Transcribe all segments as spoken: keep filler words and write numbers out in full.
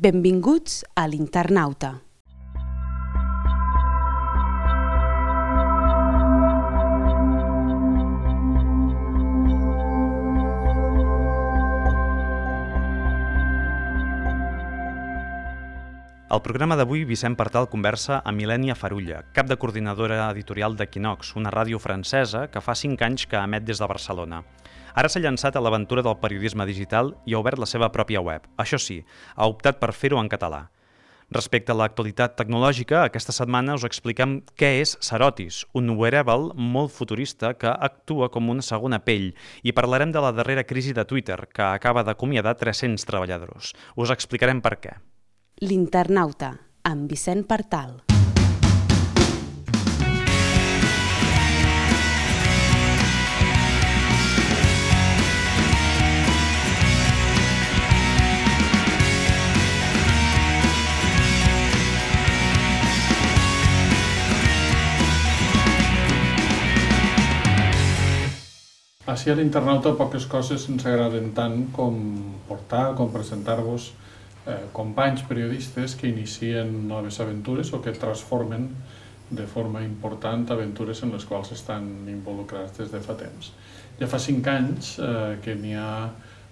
Benvinguts a l'Internauta. Al programa d'avui, Vicent Partal conversa amb Ilènia Farulla, cap de coordinadora editorial d'Equinox, una ràdio francesa que fa cinc anys que emet des de Barcelona. Ara s'ha llançat a l'aventura del periodisme digital i ha obert la seva pròpia web. Això sí, ha optat per fer-ho en català. Respecte a l'actualitat tecnològica, aquesta setmana us expliquem què és Sarotis, un wearable molt futurista que actua com una segona pell, i parlarem de la darrera crisi de Twitter, que acaba d'acomiadar tres-cents treballadors. Us explicarem per què. L'Internauta, amb Vicent Partal. Així a l'Internauta poques coses ens agraden tant com portar, com presentar-vos Eh, companys periodistes que inicien noves aventures o que transformen de forma important aventures en les quals estan involucrats des de fa temps. Ja fa cinc anys eh, que n'hi ha,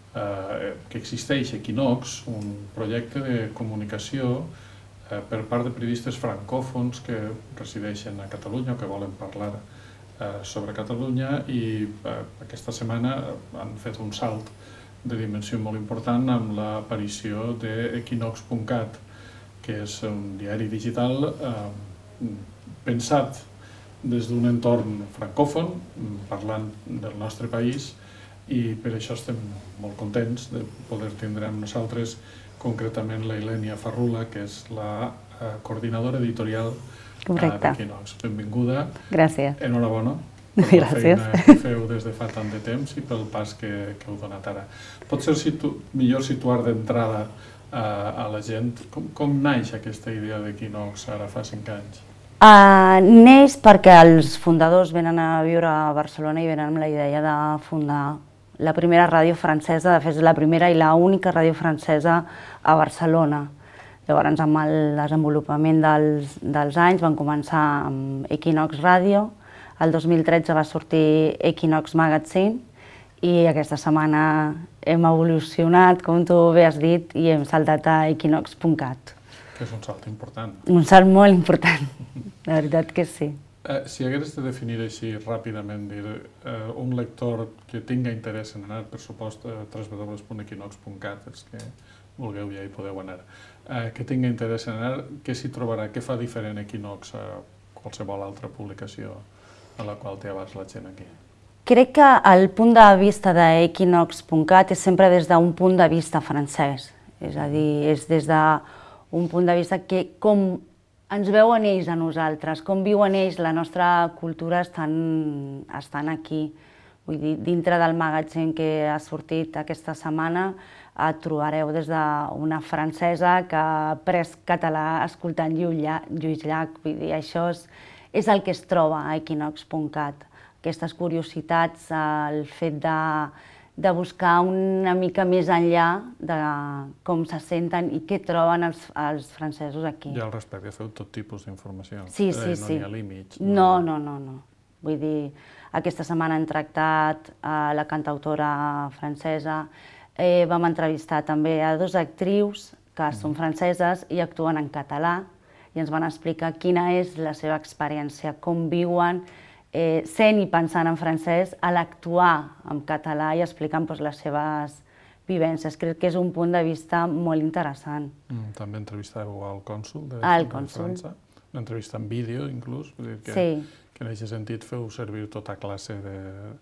eh, que existeix Equinox, un projecte de comunicació eh, per part de periodistes francòfons que resideixen a Catalunya o que volen parlar eh, sobre Catalunya, i eh, aquesta setmana han fet un salt de dimensió molt important amb l'aparició d'Equinox punt cat, que és un diari digital eh, pensat des d'un entorn francòfon, parlant del nostre país, i per això estem molt contents de poder tindre amb nosaltres concretament la Ilènia Farulla, que és la eh, coordinadora editorial eh, d'Equinox. Benvinguda. Gràcies. Enhorabona. Per la feina que feu des de fa tant de temps i pel pas que, que heu donat ara. Potser situ, millor situar d'entrada uh, a la gent com, com naix aquesta idea d'Equinox ara fa cinc anys? Uh, neix perquè els fundadors venen a viure a Barcelona i venen amb la idea de fundar la primera ràdio francesa, de fet la primera i l'única ràdio francesa a Barcelona. Llavors, amb el desenvolupament dels, dels anys van començar amb Equinox Ràdio. El dos mil tretze va sortir Equinox Magazine i aquesta setmana hem evolucionat, com tu bé has dit, i hem saltat a Equinox punt cat. Que és un salt important. Un salt molt important, la veritat que sí. Eh, si hagués de definir així ràpidament, dir, eh, un lector que tinga interès en anar, per supost, a w w w punt equinox punt cat, els que vulgueu ja hi podeu anar, eh, que tinga interès en anar, què s'hi trobarà? Què fa diferent Equinox a qualsevol altra publicació a la qual té abans la gent aquí? Crec que el punt de vista d'Equinox punt cat és sempre des d'un punt de vista francès. És a dir, és des d'un punt de vista que com ens veuen ells a nosaltres, com viuen ells la nostra cultura estan, estan aquí. Vull dir, dintre del magatzem que ha sortit aquesta setmana et trobareu des d'una francesa que ha après català escoltant Lluís Llach. Vull dir, això és és el que es troba a Equinox punt cat. Aquestes curiositats, el fet de, de buscar una mica més enllà de com se senten i què troben els, els francesos aquí. I al respecte, feu tot tipus d'informació? Sí, sí, eh, no sí. n'hi ha límits? No, no, no, no. Vull dir, aquesta setmana hem tractat a la cantautora francesa, eh, vam entrevistar també a dues actrius que mm. són franceses i actuen en català, i ens van explicar quina és la seva experiència, com viuen eh, sent i pensant en francès a l'actuar en català i explicant doncs, les seves vivències. Crec que és un punt de vista molt interessant. Mm, també entrevistàveu al cònsol de, al de cònsol. França, una entrevista en vídeo inclús, vull dir que, sí. que en aquest sentit feu servir tota classe de,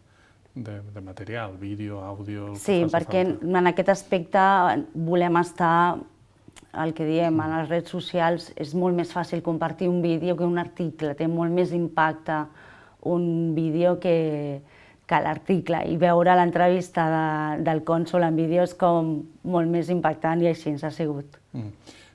de, de material, vídeo, àudio... Sí, perquè falta. En aquest aspecte volem estar, el que diem, a les redes socials és molt més fàcil compartir un vídeo que un article, té molt més impacte un vídeo que, que l'article, i veure l'entrevista de, del cònsol en vídeo és com molt més impactant i així ens ha sigut. Mm.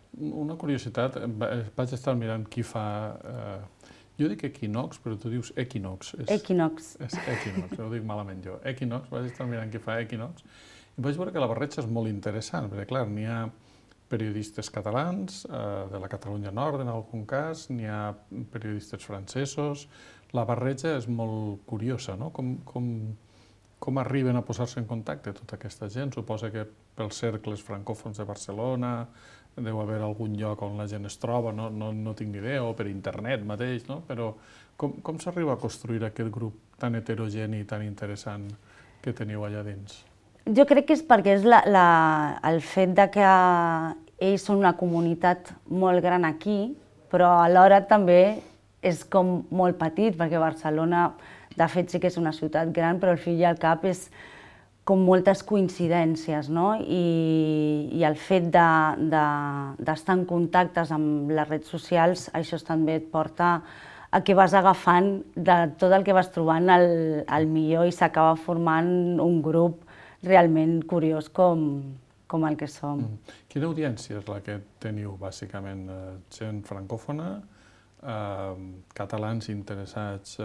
Una curiositat, vaig estar mirant qui fa... Eh, jo dic Equinox, però tu dius Equinox. És, Equinox. És Equinox, ho dic malament jo. Equinox, vaig estar mirant qui fa Equinox, i vaig veure que la barreja és molt interessant, perquè clar, n'hi ha periodistes catalans, de la Catalunya Nord en algun cas, n'hi ha periodistes francesos. La barreja és molt curiosa, no? Com, com, com arriben a posar-se en contacte tota aquesta gent? Suposa que pels cercles francòfons de Barcelona deu haver algun lloc on la gent es troba, no, no, no tinc ni idea, o per internet mateix, no? Però com, com s'arriba a construir aquest grup tan heterogeni i tan interessant que teniu allà dins? Jo crec que és perquè és la, la, el fet de que ells són una comunitat molt gran aquí, però alhora també és com molt petit, perquè Barcelona, de fet, sí que és una ciutat gran, però al fi i al cap és com moltes coincidències, no? I, i el fet d'estar de, de, en contactes amb les redes socials, això també et porta a que vas agafant de tot el que vas trobant el, el millor i s'acaba formant un grup realment curiós com, com el que som. Mm. Quina audiència és la que teniu, bàsicament? Gent francòfona, eh, catalans interessats,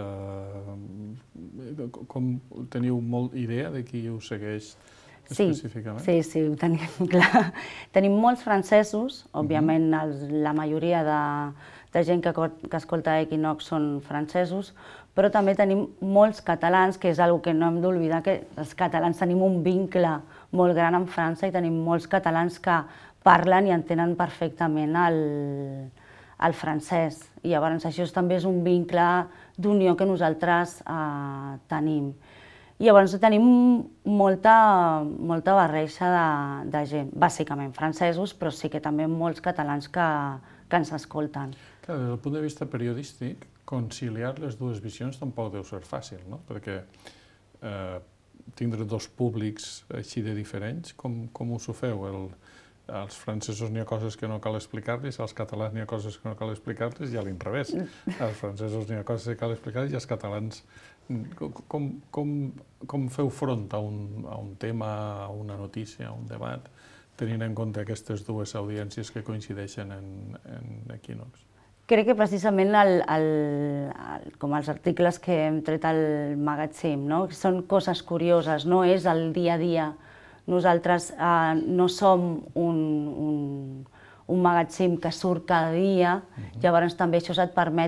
eh, com teniu molt idea de qui us segueix específicament? Sí, sí, ho tenim clar. Tenim molts francesos, òbviament els, la majoria de, de gent que, que escolta Equinox són francesos, però també tenim molts catalans, que és una cosa que no hem d'oblidar, que els catalans tenim un vincle molt gran amb França i tenim molts catalans que parlen i entenen perfectament el, el francès. I llavors això també és un vincle d'unió que nosaltres eh, tenim. I llavors tenim molta, molta barreja de, de gent, bàsicament francesos, però sí que també molts catalans que, que ens escolten. Clar, des del punt de vista periodístic, conciliar les dues visions tampoc deu ser fàcil, no? Perquè eh, tindre dos públics així de diferents, com, com us ho feu? El, als francesos n'hi ha coses que no cal explicar-los, als catalans n'hi ha coses que no cal explicar-los i a l'inrevés. Als francesos n'hi ha coses que cal explicar-los i als catalans... Com, com, com feu front a un, a un tema, a una notícia, a un debat, tenint en compte aquestes dues audiències que coincideixen en, en Equinox? Crec que precisament el, el, el, com els articles que hem tret al magatzem, no? Són coses curioses, no és el dia a dia. Nosaltres eh, no som un, un, un magatzem que surt cada dia, uh-huh. Llavors també això et permet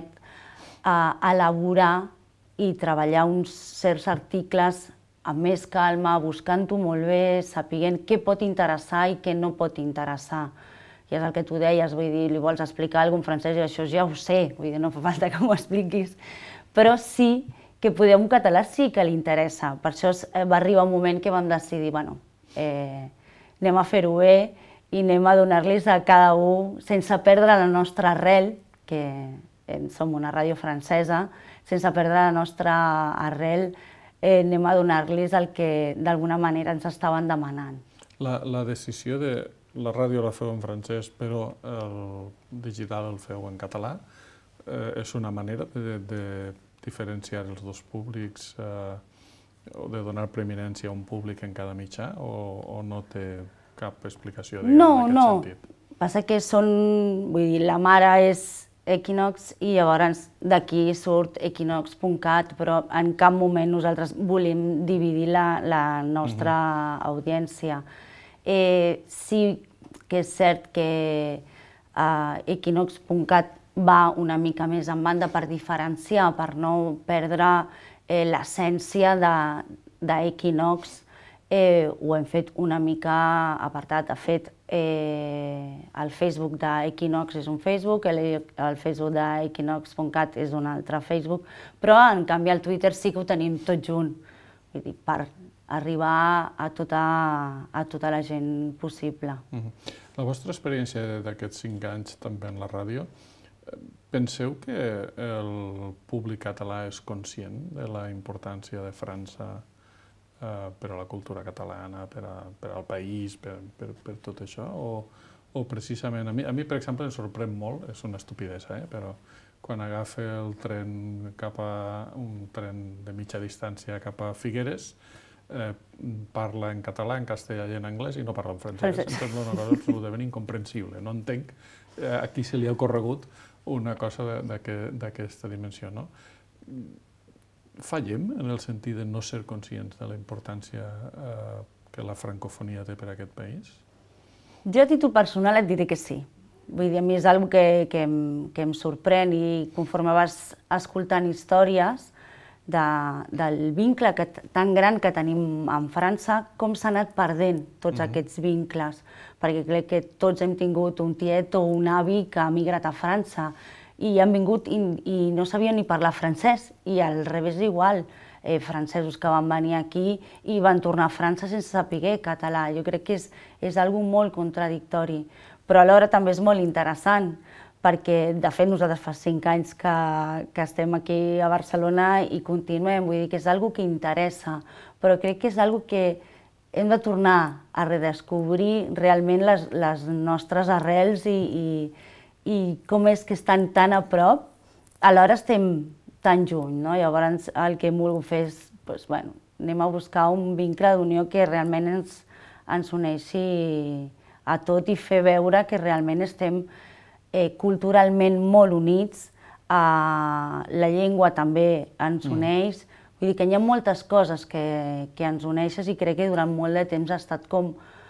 eh, elaborar i treballar uns certs articles amb més calma, buscant-ho molt bé, sapiguent què pot interessar i què no pot interessar. I és el que tu deies, vull dir, li vols explicar alguna cosa en francès i això ja ho sé, vull dir, no fa falta que m'ho expliquis. Però sí que poder un català sí que li interessa. Per això va arribar un moment que vam decidir, bueno, eh, anem a fer-ho bé i anem a donar-los a cada un, sense perdre la nostra arrel, que som una ràdio francesa, sense perdre la nostra arrel, eh, anem a donar-los el que d'alguna manera ens estaven demanant. La, la decisió de... La ràdio la feu en francès, però el digital el feu en català. Eh, és una manera de, de diferenciar els dos públics eh, o de donar preeminència a un públic en cada mitjà o, o no té cap explicació diguem, no, en aquest no. sentit? No, passa que són... Vull dir, la mare és Equinox i llavors d'aquí surt equinox punt cat, però en cap moment nosaltres volem dividir la, la nostra uh-huh. audiència. Eh, sí que és cert que eh, equinox punt cat va una mica més en banda per diferenciar, per no perdre eh, l'essència d'Equinox. Eh, ho hem fet una mica apartat. De fet, eh, el Facebook d'Equinox és un Facebook, el, el Facebook d'equinox punt cat és un altre Facebook, però en canvi al Twitter sí que ho tenim tot junt, vull dir, per arribar a tota, a tota la gent possible. Uh-huh. La vostra experiència d'aquests cinc anys també en la ràdio, penseu que el públic català és conscient de la importància de França eh, per a la cultura catalana, per, a, per al país, per, per, per tot això? O, o precisament, a mi, a mi, per exemple, em sorprèn molt, és una estupidesa, eh, però quan agafa el tren cap a un tren de mitja distància cap a Figueres, Eh, parla en català, en castellà i en anglès i no parla en francès. Em sembla una cosa absolutament incomprensible. No entenc eh, a qui se li ha ocorregut una cosa d'aquesta dimensió. No? Fallem en el sentit de no ser conscients de la importància eh, que la francofonia té per a aquest país? Jo a títol personal et diré que sí. Vull dir, a mi és una cosa que, que, em, que em sorprèn i conforme vas escoltant històries de, del vincle que, tan gran que tenim amb França, com s'ha anat perdent tots mm-hmm. aquests vincles. Perquè crec que tots hem tingut un tiet o un avi que ha migrat a França i han vingut i, i no sabien ni parlar francès, i al revés igual. Eh, francesos que van venir aquí i van tornar a França sense saber català. Jo crec que és, és una cosa molt contradictori, però alhora també és molt interessant, perquè de fet nosaltres fa cinc anys que, que estem aquí a Barcelona i continuem, vull dir que és una cosa que interessa, però crec que és una cosa que hem de tornar a redescobrir realment les, les nostres arrels i, i, i com és que estan tan a prop, alhora estem tan lluny, no? Llavors el que hem volgut fer és, doncs, bueno, anem a buscar un vincle d'unió que realment ens, ens uneixi a tot i fer veure que realment estem eh, culturalment molt units, eh, la llengua també ens uneix, mm. vull dir que hi ha moltes coses que, que ens uneixen i crec que durant molt de temps ha estat com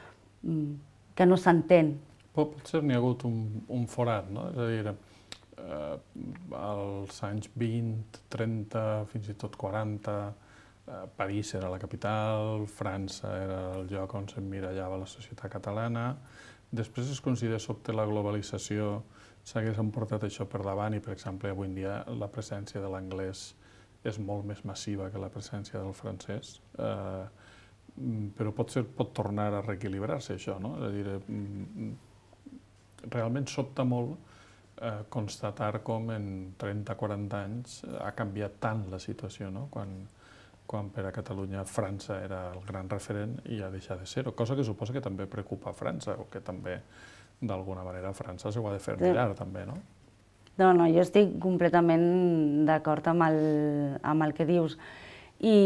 que no s'entén. Potser n'hi ha hagut un, un forat, no? És a dir, Uh, als anys vint, trenta, fins i tot quaranta, uh, París era la capital, França era el lloc on s'emmirallava la societat catalana. Després es considera sobte la globalització s'hagués emportat això per davant i, per exemple, avui en dia la presència de l'anglès és molt més massiva que la presència del francès, uh, però potser pot tornar a reequilibrar-se això, no? És a dir, realment sobta molt Eh, constatar com en trenta a quaranta anys ha canviat tant la situació, no? Quan, quan per a Catalunya França era el gran referent i ha deixat de ser-ho, cosa que suposa que també preocupa a França, o que també, d'alguna manera, França s'ho ha de fer mirar, també, no? No, no, jo estic completament d'acord amb, el, amb el que dius. I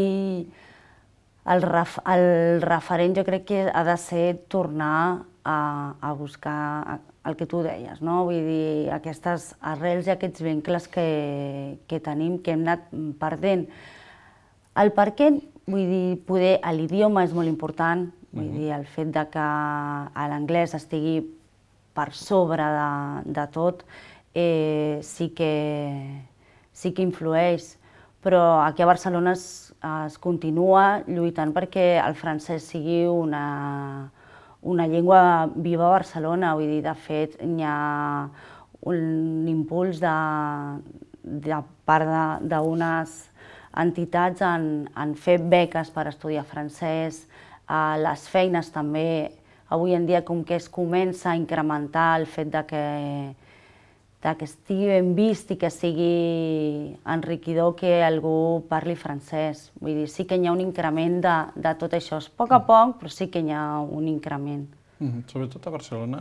el, ref, el referent jo crec que ha de ser tornar a, a buscar el que tu deies, no? Vull dir, aquestes arrels i aquests vincles que, que tenim, que hem anat perdent. El per què, vull dir, poder, l'idioma és molt important, vull uh-huh. dir, el fet de que l'anglès estigui per sobre de, de tot, eh, sí, que, sí que influeix, però aquí a Barcelona es, es continua lluitant perquè el francès sigui una una llengua viva a Barcelona, vull dir, de fet, hi ha un impuls de, de part d'unes entitats en, en fer beques per estudiar francès, a les feines també, avui en dia com que es comença a incrementar el fet de que, de que estigui ben vist i que sigui enriquidor que algú parli francès. Vull dir, sí que hi ha un increment de, de tot això. És a poc a poc, però sí que hi ha un increment. Mm-hmm. Sobretot a Barcelona,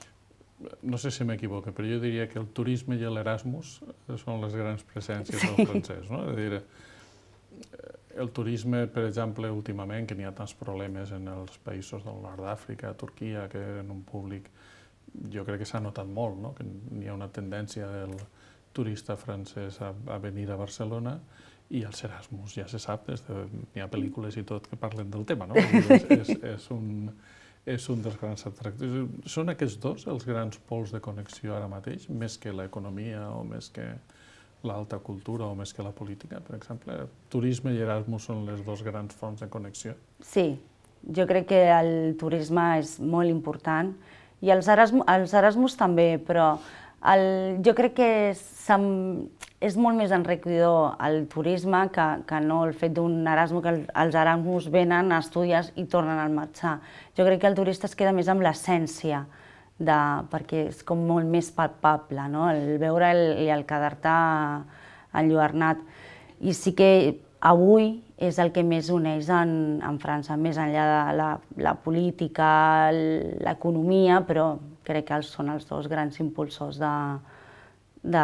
no sé si m'equivoco, però jo diria que el turisme i l'Erasmus són les grans presències sí. del francès, no? És a dir, el turisme, per exemple, últimament, que n'hi ha tants problemes en els països del nord d'Àfrica, Turquia, que en un públic jo crec que s'ha notat molt, no? Que hi ha una tendència del turista francès a, a venir a Barcelona i els Erasmus, ja se sap, de, hi ha pel·lícules i tot que parlen del tema, no? És, és, és, un, és un dels grans atractius. Són aquests dos els grans pols de connexió ara mateix, més que l'economia o més que l'alta cultura o més que la política, per exemple? Turisme i Erasmus són les dos grans fonts de connexió? Sí, jo crec que el turisme és molt important, i els Erasmus, els Erasmus també, però el, jo crec que és, és molt més enriquidor el turisme que, que no el fet d'un Erasmus, que els Erasmus venen, estudies i tornen a marxar. Jo crec que el turista es queda més amb l'essència, perquè és com molt més palpable, no? El veure i el quedar-te enlluernat. I sí que avui és el que més uneix en, en França, més enllà de la, la política, l'economia, però crec que són els dos grans impulsors de, de,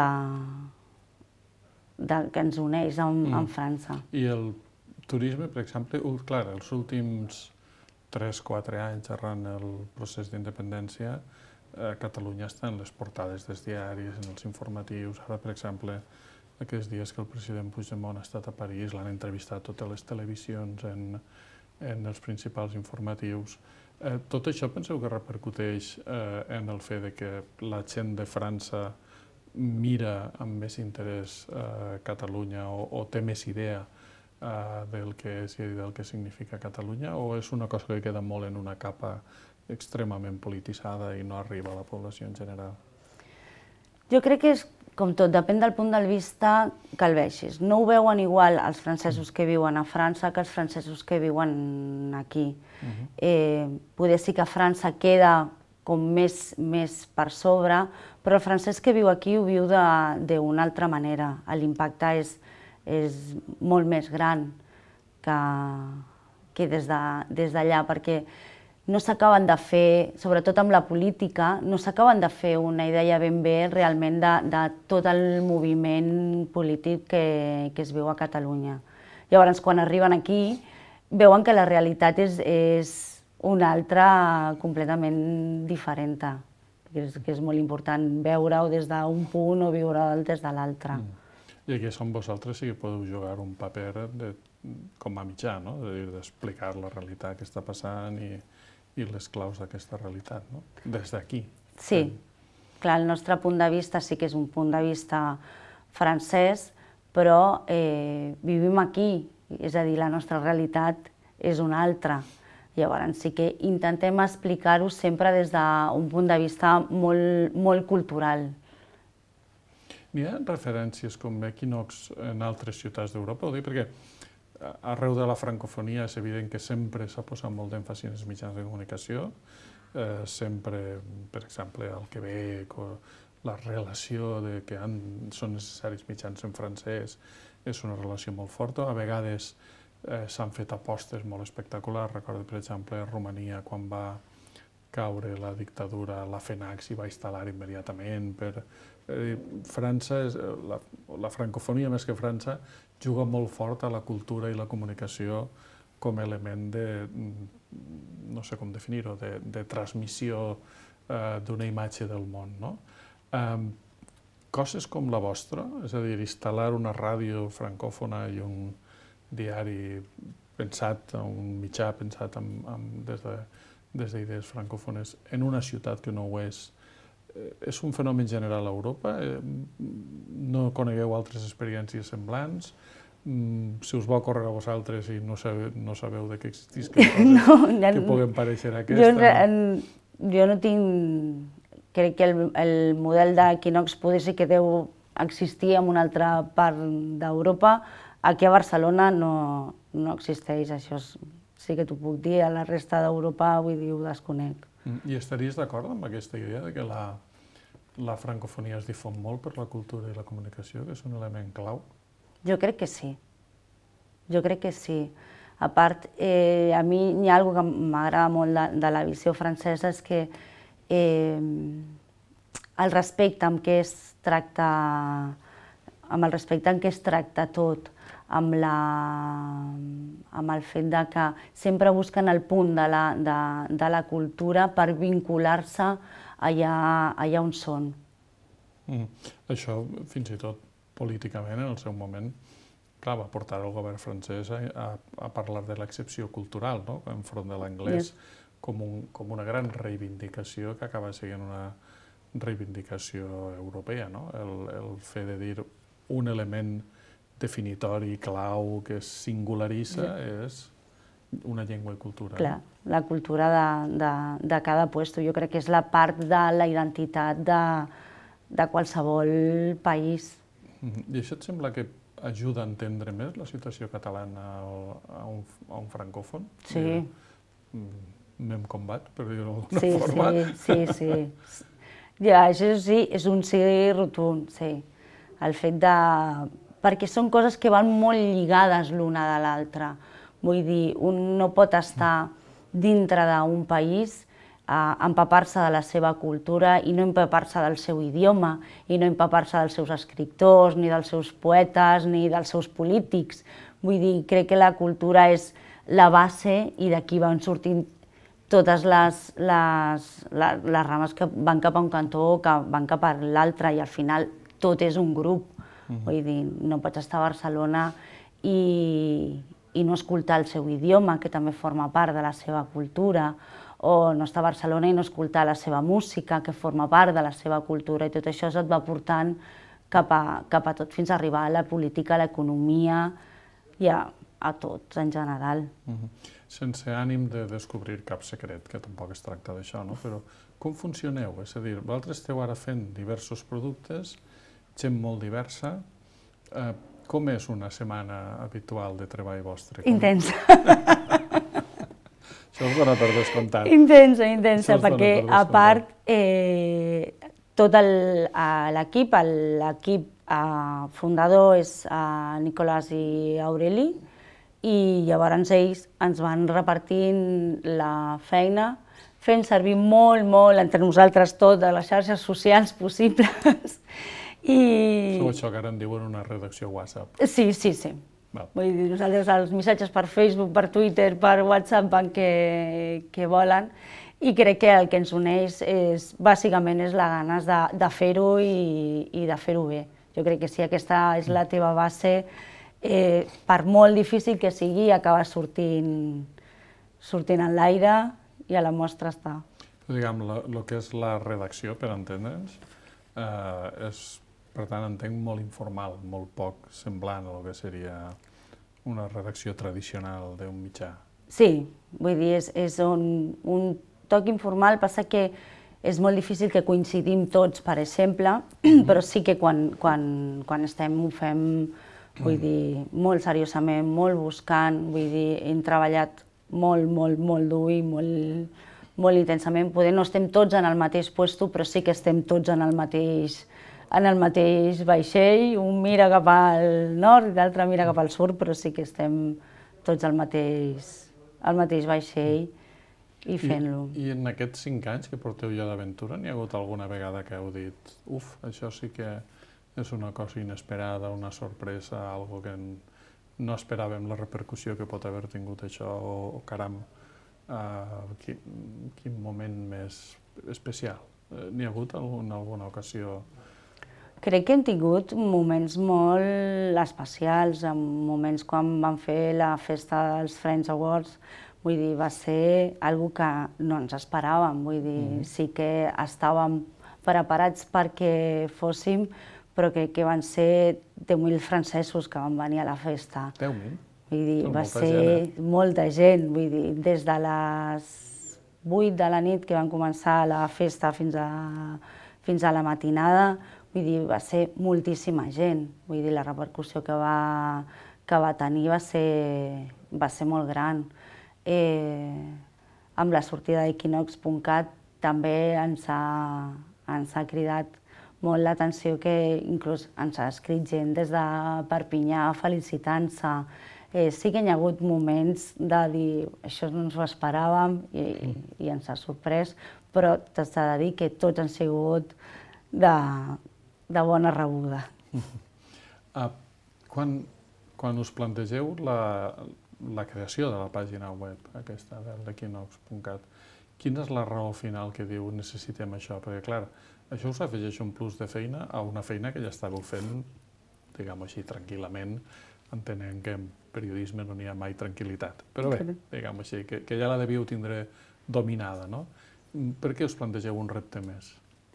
de, que ens uneix en, mm. en França. I el turisme, per exemple, clar, els últims tres quatre anys, arran el procés d'independència, eh, Catalunya està en les portades dels diaris, en els informatius. Ara, per exemple, aquests dies que el president Puigdemont ha estat a París, l'han entrevistat totes les televisions en, en els principals informatius. Eh, tot això penseu que repercuteix eh, en el fet de que la gent de França mira amb més interès eh, Catalunya o, o té més idea eh, del que és i del que significa Catalunya, o és una cosa que queda molt en una capa extremament polititzada i no arriba a la població en general? Jo crec que és com tot, depèn del punt de vista que el vegis. No ho veuen igual els francesos que viuen a França que els francesos que viuen aquí. Uh-huh. eh, poder sí que França queda com més, més per sobre, però el francès que viu aquí ho viu d'una altra manera. L'impacte és, és molt més gran que, que des d'allà, perquè no s'acaben de fer, sobretot amb la política, no s'acaben de fer una idea ben bé realment de, de tot el moviment polític que, que es viu a Catalunya. Llavors, quan arriben aquí, veuen que la realitat és, és una altra completament diferent, que és, que és molt important veure-ho des d'un punt o viure-ho des de l'altre. Mm. I aquí som vosaltres sí que podeu jugar un paper de, com a mitjà, no? D'explicar la realitat que està passant i i les claus d'aquesta realitat, no? Des d'aquí. Sí, clar, el nostre punt de vista sí que és un punt de vista francès, però eh, vivim aquí, és a dir, la nostra realitat és una altra. Llavors sí que intentem explicar-ho sempre des d'un punt de vista molt, molt cultural. N'hi ha referències com Equinox en altres ciutats d'Europa? Ho dic perquè arreu de la francofonia és evident que sempre s'ha posat molt d'èmfasi en els mitjans de comunicació, eh, sempre, per exemple, al Quebec, o la relació de que han, són necessaris mitjans en francès és una relació molt forta. A vegades eh, s'han fet apostes molt espectaculars. Recordo, per exemple, a Romania, quan va caure la dictadura, la FENAC s'hi va instal·lar immediatament. Per, eh, França, és, la, la francofonia més que França, juga molt fort a la cultura i la comunicació com a element de, no sé com definir-ho, de, de transmissió eh, d'una imatge del món, no? Eh, coses com la vostra, és a dir, instal·lar una ràdio francòfona i un diari pensat, un mitjà pensat amb, amb, des de des d'idees francòfones en una ciutat que no ho és, és un fenomen general a Europa? No conegueu altres experiències semblants? Si us va ocórrer a vosaltres i no sabeu, no sabeu de què existís, que coses no, ja, que puguen parèixer aquesta? Jo, no? jo no tinc... Crec que el, el model d'Equinox poder sí que deu existir en una altra part d'Europa. Aquí a Barcelona no, no existeix, això és... Sí que t'ho puc dir, a la resta d'Europa, vull dir, ho desconec. I estaries d'acord amb aquesta idea de que la, la francofonia es difon molt per la cultura i la comunicació, que és un element clau? Jo crec que sí. Jo crec que sí. A part, eh, a mi hi ha una cosa que m'agrada molt de, de la visió francesa, és que eh, el respecte amb què es tracta, amb el respecte amb què es tracta tot, amb, la, amb el fet de que sempre busquen el punt de la, de, de la cultura per vincular-se allà, allà on són. Mm. Això, fins i tot políticament, en el seu moment, clar, va portar el govern francès a, a, a parlar de l'excepció cultural, no? Enfront de l'anglès, yes. com, un, com una gran reivindicació que acaba sent una reivindicació europea, no? El, el fet de dir un element definitori, clau, que es singularitza, sí. és una llengua i cultura. Clar, no? La cultura de, de, de cada puesto. Jo crec que és la part de la identitat de, de qualsevol país. I això et sembla que ajuda a entendre més la situació catalana a un, a un francòfon? Sí. Mem combat, per dir-ho d'alguna sí, forma. Sí, sí, sí. Ja, això sí, és un sí rotund, sí. El fet de... perquè són coses que van molt lligades l'una de l'altra. Vull dir, un no pot estar dintre d'un país, a empapar-se de la seva cultura i no empapar-se del seu idioma, i no empapar-se dels seus escriptors, ni dels seus poetes, ni dels seus polítics. Vull dir, crec que la cultura és la base i d'aquí van sortint totes les, les, les, les rames que van cap a un cantó o que van cap a l'altre, i al final tot és un grup. Uh-huh. Vull dir, no pots estar a Barcelona i, i no escoltar el seu idioma, que també forma part de la seva cultura, o no estar a Barcelona i no escoltar la seva música, que forma part de la seva cultura, i tot això et va portant cap a, cap a tot, fins a arribar a la política, a l'economia i a, a tots en general. Uh-huh. Sense ànim de descobrir cap secret, que tampoc es tracta d'això, no? Però com funcioneu? És a dir, vosaltres esteu ara fent diversos productes, gent molt diversa. Eh, com és una setmana habitual de treball vostre? Com... Intensa. Això us dona per descomptat. Intensa, intensa, perquè a part eh, tot l'equip, l'equip eh, fundador és eh, Nicolàs i Aureli, i llavors ells ens van repartint la feina, fent servir molt, molt entre nosaltres totes les xarxes socials possibles. I... Sou això que ara en diuen una redacció WhatsApp. Sí, sí, sí. Val. Vull dir, nosaltres els missatges per Facebook, per Twitter, per WhatsApp van que, que volen, i crec que el que ens uneix és, bàsicament és la ganes de, de fer-ho i, i de fer-ho bé. Jo crec que si aquesta és la teva base, eh, per molt difícil que sigui, acaba sortint, sortint en l'aire i a la mostra està. Diguem, el que és la redacció, per entendre'ns, eh, és, per tant, entenc, molt informal, molt poc semblant a el que seria una redacció tradicional d'un mitjà. Sí, vull dir, és, és un, un toc informal, passa que és molt difícil que coincidim tots, per exemple, mm-hmm. però sí que quan, quan, quan estem ho fem, vull dir, molt seriosament, molt buscant, vull dir, hem treballat molt, molt, molt dur i molt, molt intensament. Poder no estem tots en el mateix puesto, però sí que estem tots en el mateix, en el mateix vaixell, un mira cap al nord i l'altre mira cap al sud, però sí que estem tots al mateix, al mateix vaixell i fent-lo. I, I en aquests cinc anys que porteu ja d'aventura, n'hi ha hagut alguna vegada que heu dit uf, això sí que és una cosa inesperada, una sorpresa, algo que no esperàvem la repercussió que pot haver tingut això, o, o caram, uh, quin, quin moment més especial. N'hi ha hagut algun, alguna ocasió? Crec que hem tingut moments molt especials, moments quan vam fer la festa dels Friends Awards, vull dir, va ser algo que no ens esperàvem, vull dir, mm-hmm. sí que estàvem preparats perquè fóssim, però crec que van ser deu mil francesos que van venir a la festa. deu mil? Vull dir, va ser gent, eh? molta gent, vull dir, des de les vuit de la nit que van començar la festa fins a, fins a la matinada, vull dir, va ser moltíssima gent, vull dir, la repercussió que va, que va tenir va ser, va ser molt gran. Eh, amb la sortida d'Equinox punt cat també ens ha, ens ha cridat molt l'atenció que inclús ens ha escrit gent des de Perpinyà felicitant-se. Eh, sí que hi ha hagut moments de dir això no ens ho esperàvem i, mm. i ens ha sorprès, però t'has de dir que tots han sigut de, de bona rebuda. Uh, quan, quan us plantegeu la, la creació de la pàgina web aquesta del Equinox punt cat, quina és la raó final que diu necessitem això? Perquè, clar, això us afegeix un plus de feina a una feina que ja estàveu fent, diguem-ho així, tranquil·lament, entenent que en periodisme no n'hi ha mai tranquil·litat. Però bé, diguem-ho així, que, que ja la devíeu tindre dominada, no? Per què us plantegeu un repte més?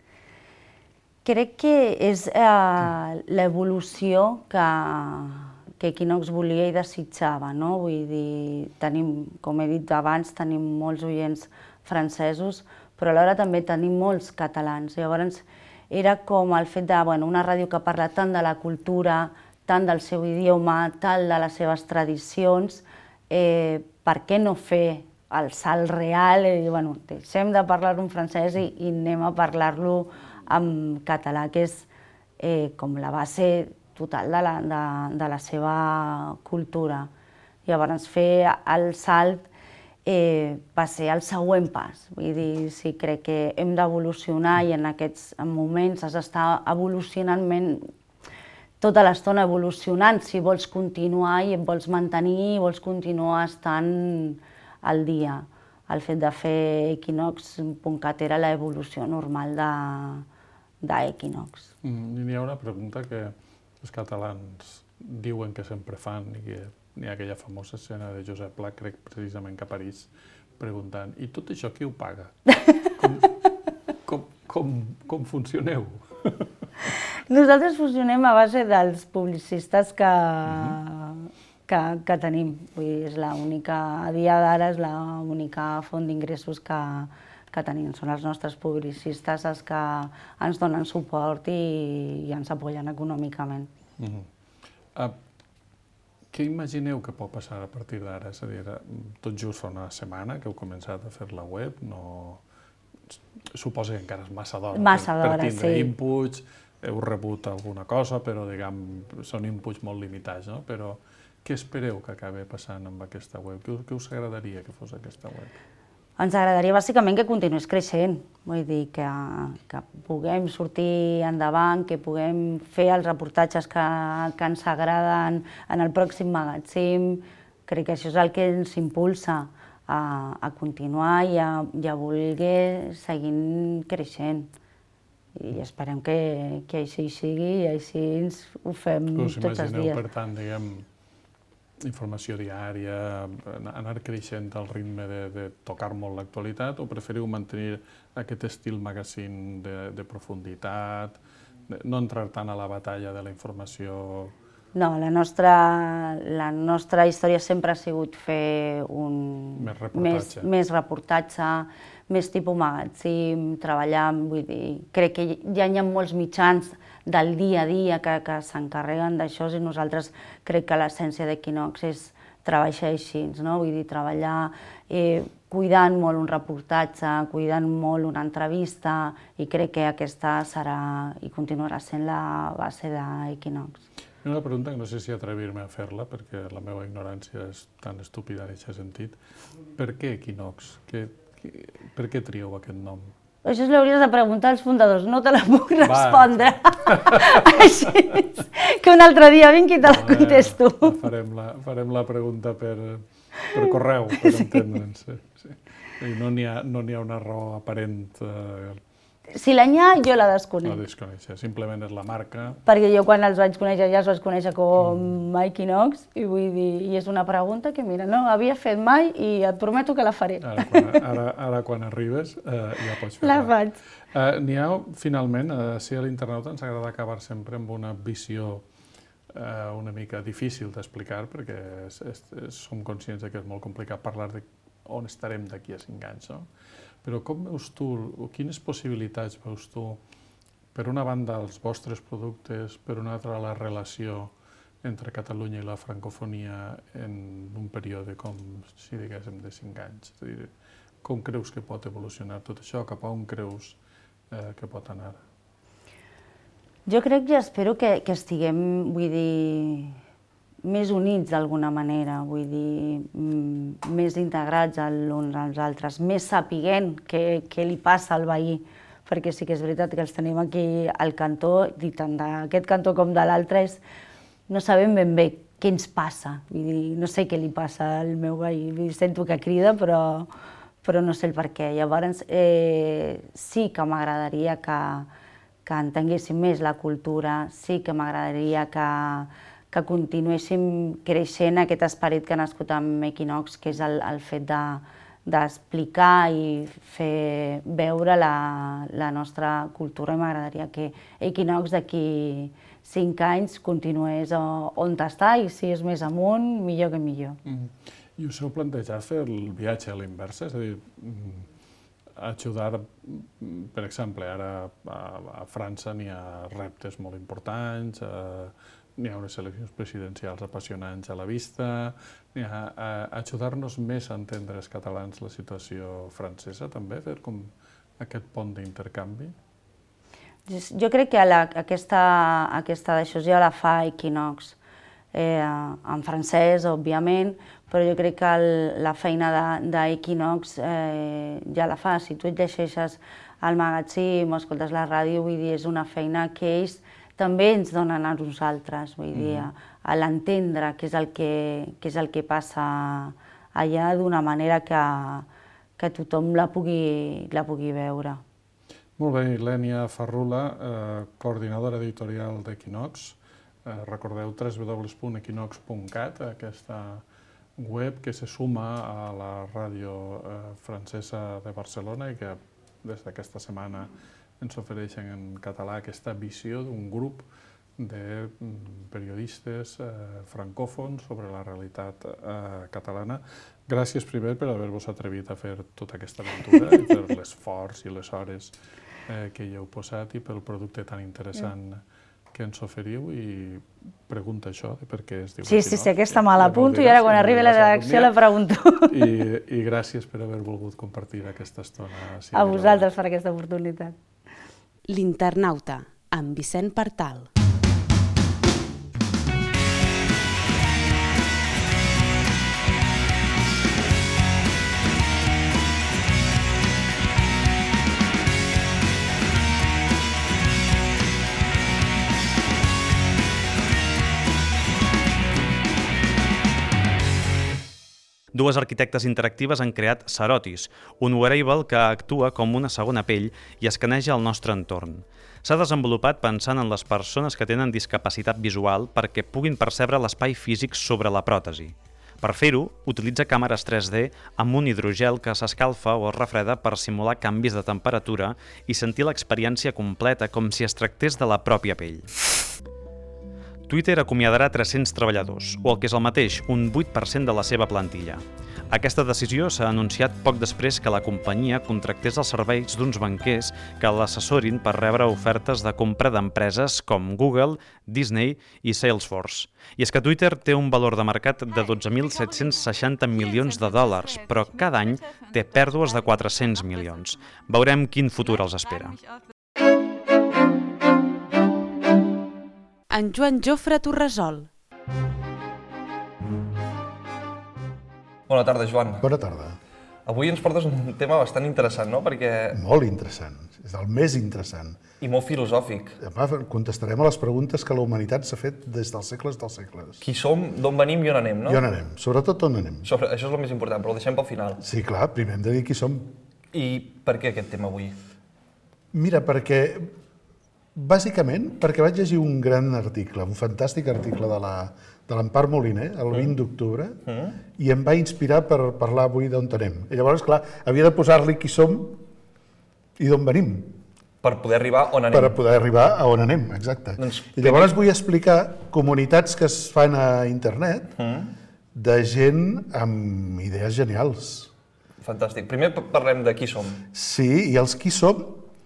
Crec que és eh, l'evolució que, que Equinox volia i desitjava, no? Vull dir, tenim, com he dit abans, tenim molts oients francesos, però alhora també tenim molts catalans. Llavors, era com el fet de, bueno, una ràdio que parla tant de la cultura, tant del seu idioma, tant de les seves tradicions, eh, per què no fer el salt real i dir, bueno, deixem de parlar-lo en francès i, i anem a parlar-lo en català, que és eh, com la base total de la, de, de la seva cultura. Llavors, fer el salt eh, va ser el següent pas. Vull dir, sí, crec que hem d'evolucionar i en aquests moments has d'estar evolucionant tota l'estona evolucionant si vols continuar i et vols mantenir i vols continuar estant al dia. El fet de fer Equinox punt cat era l'evolució normal d'Equinox. Mm, n'hi ha una pregunta que els catalans diuen que sempre fan i que N'hi ha aquella famosa escena de Josep Pla, crec precisament que a París, preguntant, i tot això qui ho paga? Com, com, com, com funcioneu? Nosaltres funcionem a base dels publicistes que, que, que tenim. Vull dir, és l'única, a dia d'ara és l'única font d'ingressos que, que tenim. Són els nostres publicistes els que ens donen suport i, i ens apoyen econòmicament. Uh-huh. uh, Què imagineu que pot passar a partir d'ara? És a dir, tot just fa una setmana que heu començat a fer la web, no... Suposo que encara és massa d'hora Massa per, per d'hora, tindre sí. inputs, heu rebut alguna cosa, però diguem, són inputs molt limitats, no? Però què espereu que acabi passant amb aquesta web? Què, què us agradaria que fos aquesta web? Ens agradaria bàsicament que continués creixent, vull dir, que, que puguem sortir endavant, que puguem fer els reportatges que, que ens agraden en el pròxim magatzim. Crec que això és el que ens impulsa a, a continuar i a, i a voler seguir creixent. I esperem que, que així sigui i així ho fem Us tots els imagineu, dies. per tant, diguem, informació diària, anar creixent al ritme de, de tocar molt l'actualitat, o preferiu mantenir aquest estil magazine de, de profunditat, de, no entrar tant a la batalla de la informació? No, la nostra, la nostra història sempre ha sigut fer un... Més reportatge. Més, més reportatge, més tipus magatzim, treballar, vull dir, crec que ja hi ha molts mitjans del dia a dia que, que s'encarreguen d'això i nosaltres crec que l'essència d'Equinox és treballar així, no? Vull dir, treballar eh, cuidant molt un reportatge, cuidant molt una entrevista i crec que aquesta serà i continuarà sent la base d'Equinox. Una pregunta que no sé si atrevir-me a fer-la, perquè la meva ignorància és tan estúpida en aquest sentit. Per què Equinox? Que, que, per què trieu aquest nom? Això l'hauries de preguntar als fundadors, no te la puc respondre. Així que un altre dia vinc i te la contesto. Farem la, farem la pregunta per, per correu, per entendre'ns. Sí. No n'hi ha, no n'hi ha una raó aparent. Eh, Si la n'hi ha, jo la no desconec. desconèixer, simplement és la marca. Perquè jo quan els vaig conèixer ja els vaig conèixer com Equinox i vull dir, i és una pregunta que mira, no havia fet mai i et prometo que la faré. Ara quan, ara, ara, quan arribes eh, ja pots fer-la. La faig. Eh, N'hi ha, finalment, eh, si a l'internauta ens agrada acabar sempre amb una visió eh, una mica difícil d'explicar, perquè és, és, és, som conscients que és molt complicat parlar de on estarem d'aquí a cinc anys, no? Però com veus tu, o quines possibilitats veus tu, per una banda els vostres productes, per una altra la relació entre Catalunya i la francofonia en un període com, si diguéssim, de cinc anys? És a dir, com creus que pot evolucionar tot això? Cap a on creus eh, que pot anar? Jo crec i espero que, que estiguem, vull dir, més units d'alguna manera, vull dir, més integrats l'un als altres, més sapiguent què, què li passa al veí, perquè sí que és veritat que els tenim aquí al cantó, i tant d'aquest cantó com de l'altre, no sabem ben bé què ens passa, vull dir, no sé què li passa al meu veí, vull dir, sento que crida, però, però no sé el per què. Llavors, eh, sí que m'agradaria que, que entenguéssim més la cultura, sí que m'agradaria que que continuéssim creixent aquest esperit que ha nascut amb Equinox, que és el, el fet de, d'explicar i fer veure la, la nostra cultura, i m'agradaria que Equinox d'aquí cinc anys continués on està, i si és més amunt, millor que millor. Mm. I us heu plantejat fer el viatge a l'inversa? És a dir, ajudar, per exemple, ara a, a França n'hi ha reptes molt importants, eh, n'hi ha unes eleccions presidencials apassionants a la vista, n'hi ha a ajudar-nos més a entendre els catalans la situació francesa, també, fer com aquest pont d'intercanvi? Jo crec que la, aquesta, aquesta d'això ja la fa Equinox, eh, en francès, òbviament, però jo crec que el, la feina d'Equinox eh, ja la fa. Si tu et llegeixes el magatzim o escoltes la ràdio, vull dir, és una feina que ells també ens donen a nosaltres, vull dir, a, a l'entendre què és el que, què és el que passa allà d'una manera que, que tothom la pugui, la pugui veure. Molt bé, Ilènia Ferrula, eh, coordinadora editorial d'Equinox. Eh, recordeu w w w punt equinox punt cat, aquesta web que se suma a la ràdio eh, francesa de Barcelona i que des d'aquesta setmana ens ofereixen en català aquesta visió d'un grup de periodistes eh, francòfons sobre la realitat eh, catalana. Gràcies primer per haver-vos atrevit a fer tota aquesta aventura i per l'esforç i les hores eh, que hi heu posat i pel producte tan interessant que ens oferiu i pregunta això de per què es diu Sí, sí, sí, aquesta me l'apunto i ara quan arribi a la redacció la pregunto. I, I gràcies per haver volgut compartir aquesta estona. A vosaltres per aquesta oportunitat. L'Internauta, amb Vicent Partal. Dues arquitectes interactives han creat Serotis, un wearable que actua com una segona pell i escaneja el nostre entorn. S'ha desenvolupat pensant en les persones que tenen discapacitat visual perquè puguin percebre l'espai físic sobre la pròtesi. Per fer-ho, utilitza càmeres tres D amb un hidrogel que s'escalfa o es refreda per simular canvis de temperatura i sentir l'experiència completa com si es tractés de la pròpia pell. Twitter acomiadarà tres-cents treballadors, o el que és el mateix, un vuit per cent de la seva plantilla. Aquesta decisió s'ha anunciat poc després que la companyia contractés els serveis d'uns banquers que l'assessorin per rebre ofertes de compra d'empreses com Google, Disney i Salesforce. I és que Twitter té un valor de mercat de dotze mil set-cents seixanta milions de dòlars, però cada any té pèrdues de quatre-cents milions. Veurem quin futur els espera. En Joan Jofre Torresol. Bona tarda, Joan. Bona tarda. Avui ens portes un tema bastant interessant, no? Perquè... Molt interessant, és el més interessant. I molt filosòfic. Demà contestarem a les preguntes que la humanitat s'ha fet des dels segles dels segles. Qui som, d'on venim i on anem, no? I on anem, sobretot on anem. Sobre, això és el més important, però ho deixem pel final. Sí, clar, primer hem de dir qui som. I per què aquest tema avui? Mira, perquè... Bàsicament, perquè vaig llegir un gran article, un fantàstic article de la de l'Empar Moliner, el vint d'octubre, mm. i em va inspirar per parlar avui d'on anem. I llavors, clar, havia de posar-li qui som i d'on venim. Per poder arribar on anem. Per poder arribar a on anem, exacte. Doncs, I llavors vull explicar comunitats que es fan a internet mm. de gent amb idees genials. Fantàstic. Primer parlem de qui som. Sí, i els qui som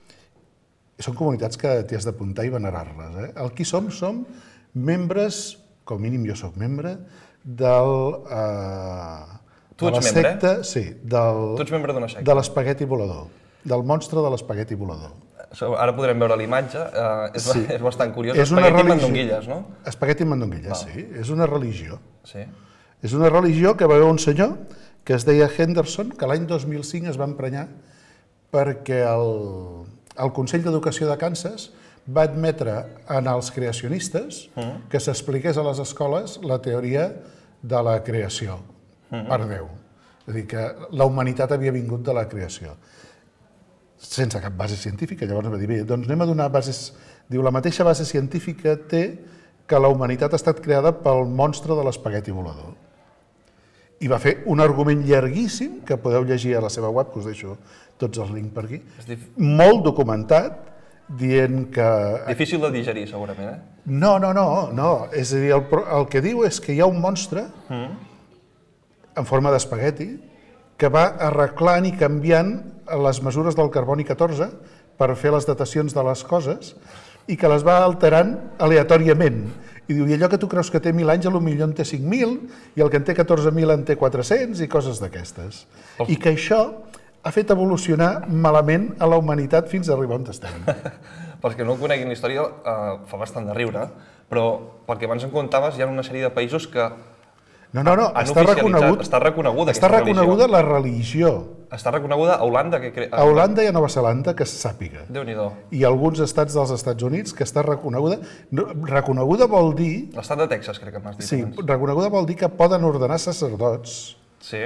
són comunitats que t'hi has d'apuntar i venerar-les. Eh? El qui som som membres, com a mínim jo sóc membre, del... Eh, tu ets de la membre? secta, sí, del, tu ets membre d'una secta? De l'espagueti volador, del monstre de l'espagueti volador. Ara podrem veure l'imatge, uh, és, sí. és bastant curiós. És espagueti religió... amb mandonguilles, no? Espagueti amb mandonguilles, sí. És una religió. Sí. És una religió que va haver un senyor que es deia Henderson, que l'any dos mil cinc es va emprenyar perquè el... el Consell d'Educació de Kansas va admetre en els creacionistes mm. que s'expliqués a les escoles la teoria de la creació, mm. per Déu. És a dir, que la humanitat havia vingut de la creació, sense cap base científica. Llavors va dir, bé, doncs anem a donar bases... Diu, la mateixa base científica té que la humanitat ha estat creada pel monstre de l'espagueti volador. I va fer un argument llarguíssim, que podeu llegir a la seva web, que us deixo tots els links per aquí, molt documentat, dient que... Difícil de digerir, segurament, eh? No, no, no, no. És a dir, el, el que diu és que hi ha un monstre, mm. en forma d'espagueti, que va arreglant i canviant les mesures del carboni catorze per fer les datacions de les coses i que les va alterant aleatòriament. I diu, i allò que tu creus que té mil anys, potser en té cinc mil, i el que en té catorze mil en té quatre-cents, i coses d'aquestes. Oh. I que això ha fet evolucionar malament a la humanitat fins a arribar on estem. Pels que no coneguin la història, uh, fa bastant de riure, però pel que abans em contaves, hi ha una sèrie de països que no, no, no, han està reconegut, està reconeguda està reconeguda la religió. Està reconeguda a Holanda? Que cre... A Holanda i a Nova Zelanda, que se sàpiga. Déu-n'hi-do. I alguns estats dels Estats Units que està reconeguda. Reconeguda vol dir... L'estat de Texas, crec que m'has dit. Sí, abans. Reconeguda vol dir que poden ordenar sacerdots. Sí.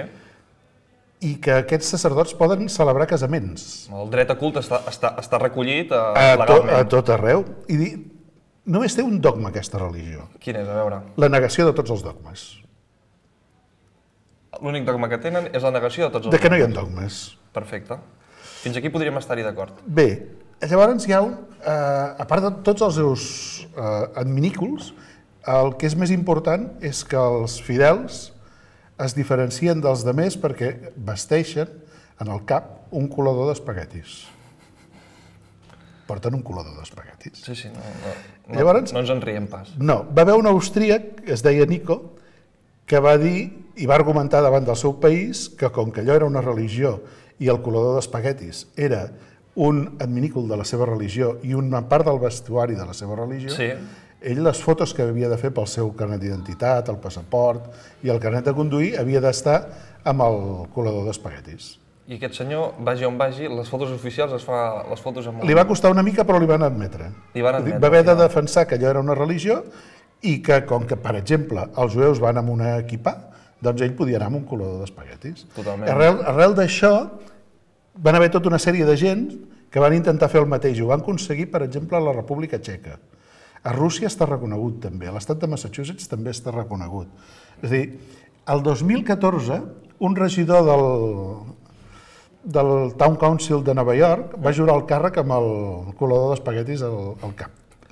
I que aquests sacerdots poden celebrar casaments. El dret a culte està, està, està recollit uh, a legalment. To, a tot arreu. I només té un dogma, aquesta religió. Quin és? A veure. La negació de tots els dogmes. L'únic dogma que tenen és la negació de tots els De que no hi ha dogmes. dogmes. Perfecte. Fins aquí podríem estar-hi d'acord. Bé, llavors hi ha, un, eh, a part de tots els seus eh, adminículs, el que és més important és que els fidels es diferencien dels demés perquè vesteixen en el cap un colador d'espaguetis. Porten un colador d'espaguetis. Sí, sí, no, no, no, Llavors- no ens en riem pas. No, va haver un austríac, que es deia Nico, que va dir i va argumentar davant del seu país que com que allò era una religió i el colador d'espaguetis era un adminícul de la seva religió i una part del vestuari de la seva religió, Sí. ell les fotos que havia de fer pel seu carnet d'identitat, el passaport i el carnet de conduir havia d'estar amb el colador d'espaguetis. I aquest senyor, vagi on vagi, les fotos oficials es fa les fotos amb... Li va costar una mica, però li van admetre. Li van Vull dir, admetre, va haver de al final. defensar que allò era una religió i que, com que, per exemple, els jueus van amb una equipà, doncs ell podia anar amb un colador d'espaguetis. Totalment. Arrel, arrel d'això, van haver tota una sèrie de gent que van intentar fer el mateix. Ho van aconseguir, per exemple, a la República Txeca. A Rússia està reconegut també, a l'estat de Massachusetts també està reconegut. És a dir, el dos mil catorze, un regidor del, del Town Council de Nova York va jurar el càrrec amb el colador d'espaguetis al, al cap.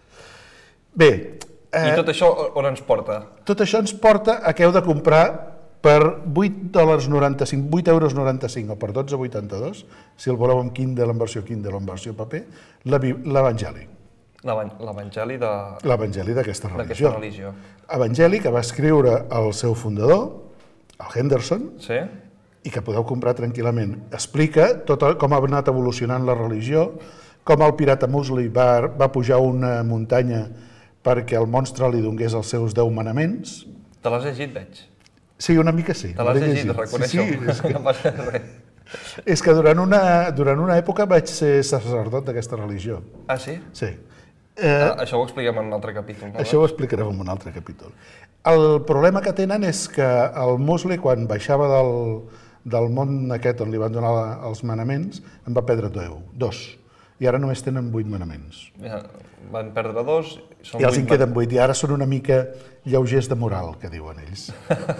Bé, I tot això on ens porta? tot això ens porta a que heu de comprar per vuit dòlars noranta-cinc, vuit euros noranta-cinc o per dotze coma vuitanta-dos, si el voleu en Kindle, en versió Kindle o en versió paper, la Bí- l'Evangeli. L'evan- L'Evangeli de... L'Evangeli d'aquesta religió. d'aquesta religió. Evangeli que va escriure el seu fundador, el Henderson, Sí? i que podeu comprar tranquil·lament. Explica tot el- com ha anat evolucionant la religió, com el pirata Musli va, va pujar una muntanya perquè el monstre li donés els seus deu manaments. Te l'has llegit, veig. Sí, una mica sí. Te l'has l'he llegit, reconeixo. Sí, sí, és que, No passa res. és que durant, una, durant una època vaig ser sacerdot d'aquesta religió. Ah, sí? Sí. Eh? Eh, Això ho expliquem en un altre capítol. No? Això ho explicarem en un altre capítol. El problema que tenen és que el Musli, quan baixava del, del món aquest on li van donar la, els manaments, en va perdre deu, dos. I ara només tenen vuit manaments. Ja, van perdre dos... Són I els vuit en queden vuit, i ara són una mica lleugers de moral, que diuen ells.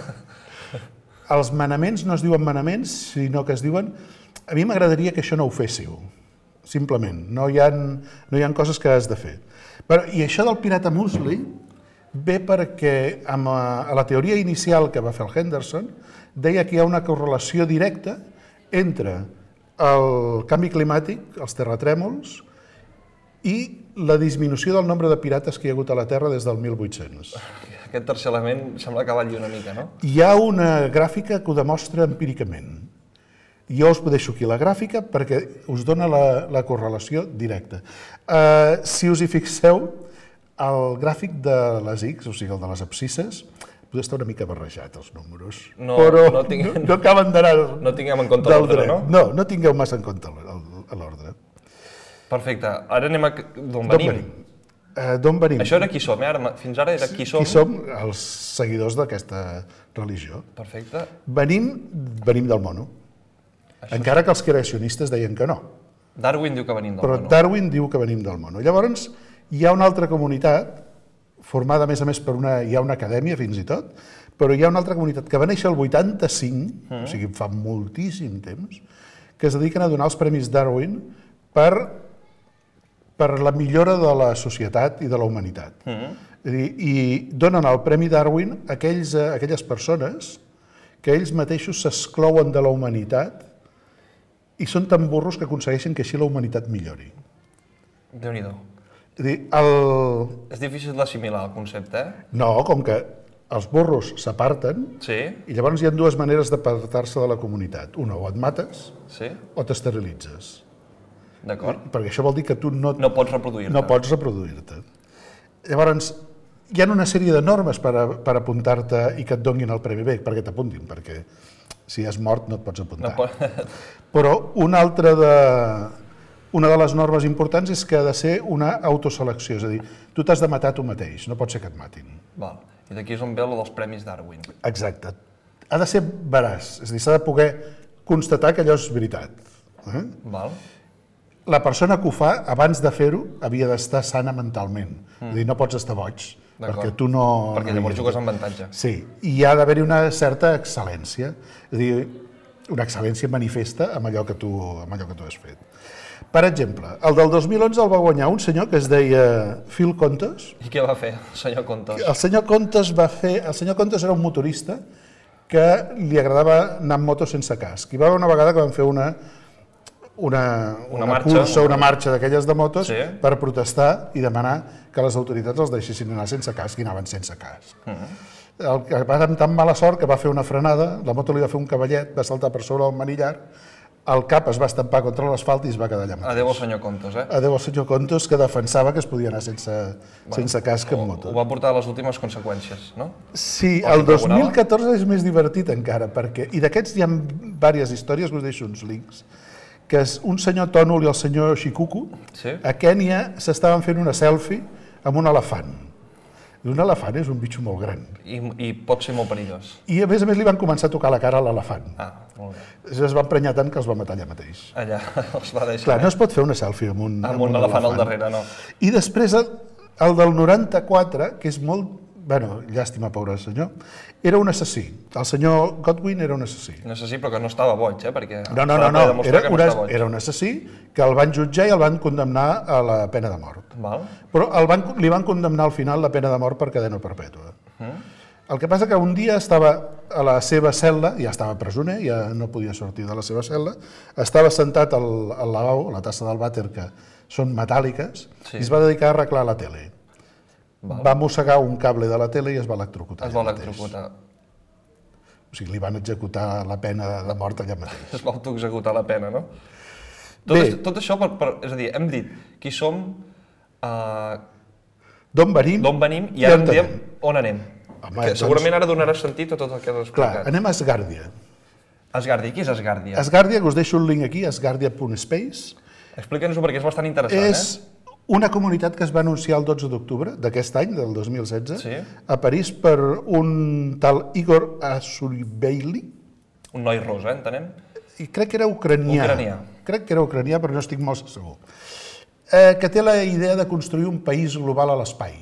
Els manaments no es diuen manaments, sinó que es diuen... A mi m'agradaria que això no ho féssiu, simplement. No hi ha, no hi ha coses que has de fer. Però, I això del pirata Musli ve perquè amb, a la teoria inicial que va fer el Henderson deia que hi ha una correlació directa entre el canvi climàtic, els terratrèmols, i la disminució del nombre de pirates que hi ha hagut a la Terra des del mil vuit-cents. Aquest tercer element sembla que valli una mica, no? Hi ha una gràfica que ho demostra empíricament. Jo us deixo aquí la gràfica perquè us dona la, la correlació directa. Uh, si us hi fixeu, el gràfic de les X, o sigui el de les abscisses, pot estar una mica barrejat, els números, No- però no tinc- no, no acaben d'anar No tinguem en compte del l'ordre, dret. no? No, no tingueu massa en compte l'ordre. Perfecte. Ara anem a... D'on D'on venim? venim? Uh, D'on venim? Això era qui som, eh? Ara, fins ara era qui som. Qui som els seguidors d'aquesta religió. Perfecte. Venim, venim del mono. Encara que els creacionistes deien que no. Darwin diu que venim del Però mono. Darwin diu que venim del mono. Llavors, hi ha una altra comunitat, formada a més a més per una... Hi ha una acadèmia fins i tot, però hi ha una altra comunitat que va néixer el vuitanta-cinc, o sigui, fa moltíssim temps, que es dediquen a donar els premis Darwin per, per la millora de la societat i de la humanitat. És a dir, i donen el Premi Darwin a aquells, a aquelles persones que ells mateixos s'exclouen de la humanitat i són tan burros que aconsegueixen que així la humanitat millori. Déu-n'hi-do. És a dir, el... És difícil d'assimilar el concepte, eh? No, com que els burros s'aparten Sí, i llavors hi ha dues maneres d'apartar-se de la comunitat. Una, o et mates sí, o t'esterilitzes. d'acord. Perquè això vol dir que tu no, No pots reproduir-te. no pots reproduir-te. Llavors, hi ha una sèrie de normes per, a, per apuntar-te i que et donin el premi bé, perquè t'apuntin, perquè si has mort no et pots apuntar. No pot... Però una altra de... Una de les normes importants és que ha de ser una autoselecció, és a dir, tu t'has de matar tu mateix, no pot ser que et matin. Val. I d'aquí és on ve el dels premis Darwin. Exacte. Ha de ser veraç, és a dir, s'ha de poder constatar que allò és veritat. Eh? Val. la persona que ho fa, abans de fer-ho, havia d'estar sana mentalment. Mm. És a dir, no pots estar boig, perquè tu no... Perquè llavors jugues amb avantatge. Sí, i hi ha d'haver-hi una certa excel·lència, és a dir, una excel·lència manifesta amb allò que tu, amb allò que tu has fet. Per exemple, el del dos mil onze el va guanyar un senyor que es deia Phil Contos. I què va fer el senyor Contos? El senyor Contos va fer... El senyor Contos era un motorista que li agradava anar amb moto sense casc. Hi va haver una vegada que van fer una, una, una, una marxa, cursa, una marxa d'aquelles de motos sí. per protestar i demanar que les autoritats els deixessin anar sense casc i anaven sense casc. Mm-hmm. El que va amb tan mala sort que va fer una frenada, la moto li va fer un cavallet, va saltar per sobre el manillar, el cap es va estampar contra l'asfalt i es va quedar allà mateix. Adéu al senyor Contos, eh? Adéu al senyor Contos, que defensava que es podia anar sense, bueno, sense casc en moto. Ho va portar a les últimes conseqüències, no? Sí, el dos mil catorze és més divertit encara, perquè... I d'aquests hi ha diverses històries, us deixo uns links, que és un senyor Tònol i el senyor Shikuku, sí? A Kènia s'estaven fent una selfie amb un elefant. I un elefant és un bitxo molt gran. I, I pot ser molt perillós. I a més a més li van començar a tocar la cara a l'elefant. Ah, molt bé. Es va emprenyar tant que els va matar allà mateix. Allà, els va deixar. Clar, no es pot fer una selfie amb un, amb un, un elefant, elefant al darrere, no. I després el, el del noranta-quatre, que és molt... Bueno, llàstima, pobre senyor, era un assassí. El senyor Godwin era un assassí. Un assassí, però que no estava boig, eh? Perquè no, no, no, no. Era, no una, era un assassí que el van jutjar i el van condemnar a la pena de mort. Val. Però el van, li van condemnar al final la pena de mort per cadena perpètua. Mm. El que passa que un dia estava a la seva cel·la, ja estava presoner, ja no podia sortir de la seva cel·la, estava sentat al, al lavabo, la tassa del vàter, que són metàl·liques, sí. I es va dedicar a arreglar la tele. Val. Va mossegar un cable de la tele i es va electrocutar. Es va electrocutar. O sigui, li van executar la pena de mort allà mateix. Es va autoexecutar la pena, no? Tot, Bé, es, tot això, per, per, és a dir, hem dit qui som, uh, d'on venim, d'on venim i ara em diem on anem. Home, que segurament doncs, ara donarà sentit a tot el que has explicat. Clar, anem a Asgàrdia. Asgàrdia, què és Asgàrdia? Asgàrdia, que us deixo el link aquí, asgàrdia punt space. Explica'ns-ho perquè és bastant interessant, és eh? Una comunitat que es va anunciar el dotze d'octubre d'aquest any, del dos mil setze, sí? A París per un tal Igor Asuribeili. Un noi rosa, eh, entenem? I crec que era ucranià. Ucranià. Crec que era ucranià, però no estic molt segur. Eh, que té la idea de construir un país global a l'espai.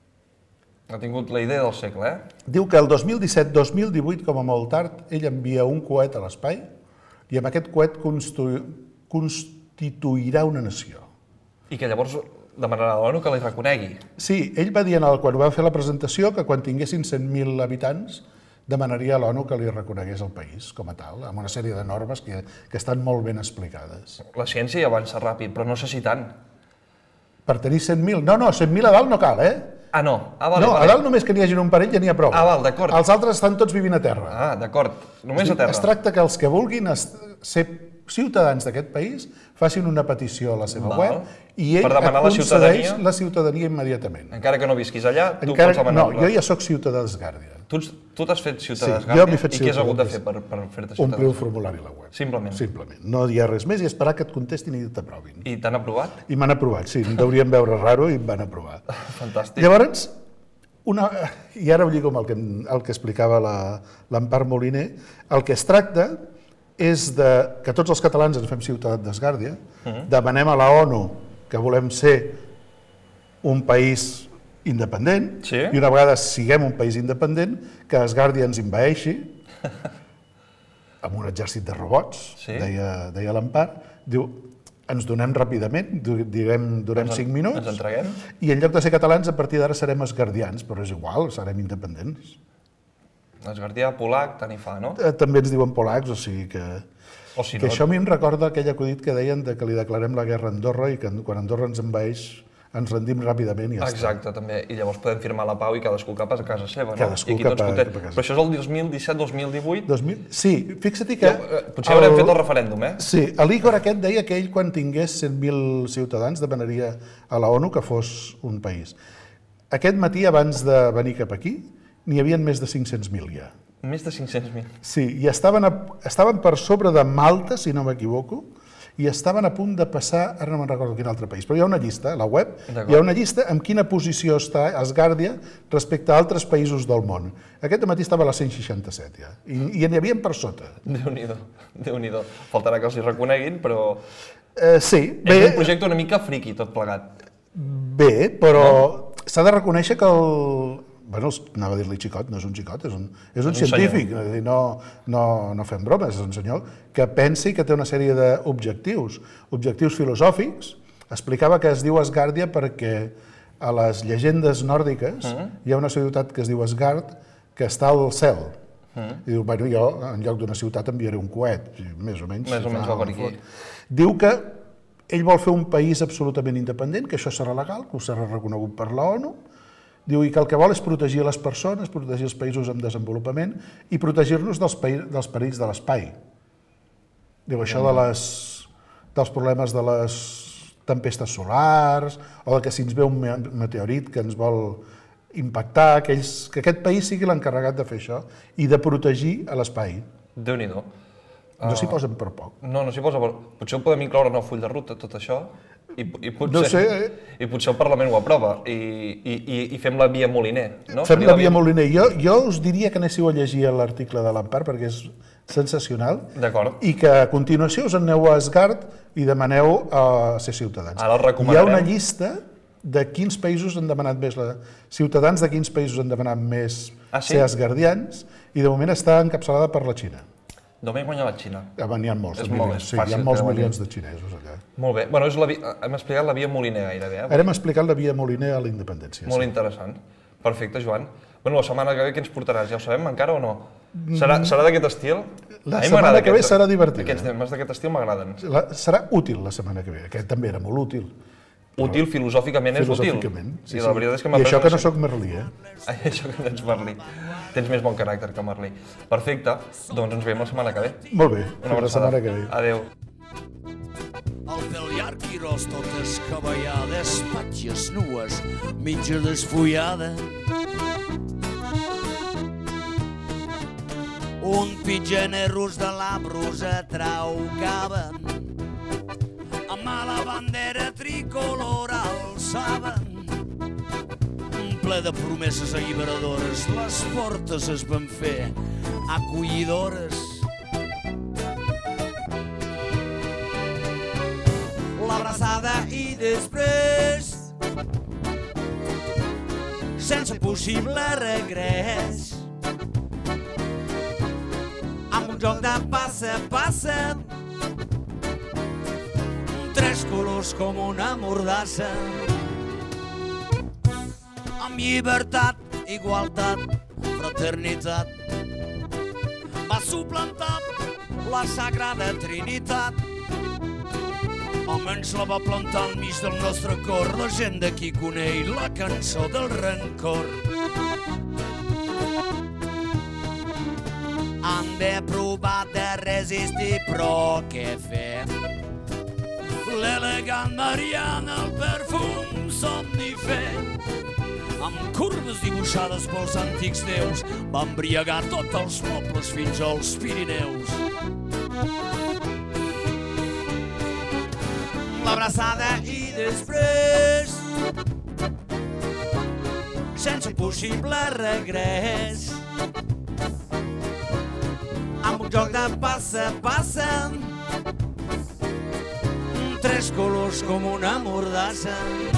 Ha tingut la idea del segle, eh? Diu que el dos mil disset dos mil divuit, com a molt tard, ell envia un coet a l'espai i amb aquest coet constitu... constituirà una nació. I que llavors demanarà a l'ONU que li reconegui. Sí, ell va dir, en el, quan va fer la presentació, que quan tinguessin cent mil habitants demanaria a l'ONU que li reconegués el país com a tal, amb una sèrie de normes que, que estan molt ben explicades. La ciència avança ràpid, però no sé si tant. Per tenir cent mil? No, no, cent mil a dalt no cal, eh? Ah, no? Ah, vale, no, vale. A dalt només que n'hi hagi un parell ja n'hi ha prou. Ah, val, d'acord. Els altres estan tots vivint a terra. Ah, d'acord. Només a terra. Es tracta que els que vulguin ser ciutadans d'aquest país facin una petició a la seva Val. web i ell per demanar et concedeix la ciutadania, la ciutadania immediatament. Encara que no visquis allà, tu Encara, pots demanar. No, jo ja sóc ciutadà d'Asgàrdia. Tu, tu t'has fet ciutadà sí, d'Asgàrdia i què has hagut de fer per, per fer-te ciutadà? Omplir un formulari a la web. Simplement. Simplement. No hi ha res més i esperar que et contestin i t'aprovin. I t'han aprovat? I m'han aprovat, sí. Em deurien veure raro i em van aprovar. Fantàstic. Llavors, una, i ara ho lligo amb el que, el que explicava l'Empar Moliner, el que es tracta és de, que tots els catalans ens fem ciutadans d'Asgàrdia, uh-huh. Demanem a la ONU que volem ser un país independent, sí? I una vegada siguem un país independent, que Asgàrdia ens envaeixi amb un exèrcit de robots, sí? deia, deia l'Empar, diu, ens donem ràpidament, direm, durem cinc minuts, ens entreguem. I en lloc de ser catalans, a partir d'ara serem asgardians, però és igual, serem independents. Asgardià, polac, tant hi fa, no? També ens diuen polacs, o sigui que... O si no... Que això a mi em recorda aquell acudit que deien de que li declarem la guerra a Andorra i que quan Andorra ens envaeix ens rendim ràpidament i ja està. Exacte, també. I llavors podem firmar la pau i cadascú cap a casa seva, no? Cadascú cap a casa. Però això és el dos mil disset dos mil divuit? Sí, fixa't que... Potser haurem fet el referèndum, eh? Sí, l'Igor aquest deia que ell quan tingués cent mil ciutadans demanaria a la ONU que fos un país. Aquest matí, abans de venir cap aquí, n'hi havia més de cinc-cents mil ja. Més de cinc-cents mil? Sí, i estaven, a, estaven per sobre de Malta, si no m'equivoco, i estaven a punt de passar, ara no me'n recordo quin altre país, però hi ha una llista, a la web, hi ha una llista amb quina posició està Asgàrdia respecte a altres països del món. Aquest matí estava a la cent seixanta-set ja, i, i n'hi havia per sota. Déu-n'hi-do, Déu-n'hi-do. Faltarà que els hi reconeguin, però... Eh, sí, bé, És un projecte una mica friqui, tot plegat. bé, però s'ha de reconèixer que el... Bueno, anava a dir-li xicot, no és un xicot, és un, és un És un científic, és a dir, no, no, no fem bromes, és un senyor que pensi que té una sèrie d'objectius, objectius filosòfics. Explicava que es diu Asgardia perquè a les llegendes nòrdiques Mm. hi ha una ciutat que es diu Asgard que està al cel. Mm. I diu, bueno, jo en lloc d'una ciutat enviaré un coet, i més o menys. Més o si menys fa va per el aquí. fot. Diu que ell vol fer un país absolutament independent, que això serà legal, que ho serà reconegut per la ONU. Diu, i que el que vol és protegir les persones, protegir els països en desenvolupament i protegir-nos dels, dels perills de l'espai. Diu, això de les, dels problemes de les tempestes solars, o de que si ens ve un meteorit que ens vol impactar, que, ells, que aquest país sigui l'encarregat de fer això i de protegir a l'espai. Déu-n'hi-do. No s'hi posen per poc. No, no s'hi posa per... Potser ho podem incloure en el full de ruta, tot això, i, i, potser, No sé, eh? i potser el Parlament ho aprova, i, i, i, i fem la via Moliner, no? Fem Seria la via Moliner. Jo, jo us diria que anéssiu a llegir l'article de l'Empar perquè és sensacional. D'acord. I que a continuació us aneu a Asgard i demaneu a ser ciutadans. Ara el Hi ha recomanarem. una llista de quins països han demanat més, la... ciutadans de quins països han demanat més Ah, sí? ser asgardians, i de moment està encapçalada per la Xina. Només guanya la Xina. Ah, N'hi ha molts, És de molt milions, més sí, hi ha fàcil molts que guanyin. milions de xinesos allà. Molt bé. Bueno, és la via... hem explicat la via Moliner gairebé, eh? Ara hem explicat la via Moliner a la independència. Molt sí. interessant. Perfecte, Joan. Bueno, la setmana que ve què ens portaràs? Ja ho sabem encara o no? Serà, serà d'aquest estil? La A mi setmana m'agrada que ve aquest- serà divertida. Aquests temes d'aquest estil m'agraden. La, serà útil la setmana que ve, aquest també era molt útil. Útil, filosòficament és útil. Filosòficament, sí, I sí. la veritat és que m'ha I pres això que una no sóc Merlí, eh? Ai, això que tens Merlí. Tens més bon caràcter que Merlí. Perfecte, doncs ens veiem la setmana que ve. Molt bé, Una fins la abraçada. setmana que ve. Adéu. El pèl llarg i ros totes cabellades, patges nues, mitja desfullada. Un pitgenerros de la brusa traucava, amb la bandera tricolor alçaven. Ple de promeses alliberadores, les portes es van fer acollidores. L'abraçada i després, sense possible regrés, amb un joc de passa-passa, tres colors com una mordassa, amb llibertat, igualtat, fraternitat, va suplantar la Sagrada Trinitat. Almenys la va plantar al mig del nostre cor, la gent d'aquí coneix la cançó del rancor. Han de provar de resistir, però què fer? L'elegant Mariana, el perfum somnífer, amb curves dibuixades pels antics déus, va embriagar tots els mobles fins als Pirineus. L'abraçada i després, sense possible regrés, amb un joc de passa-passa, tres colors com una mordassa.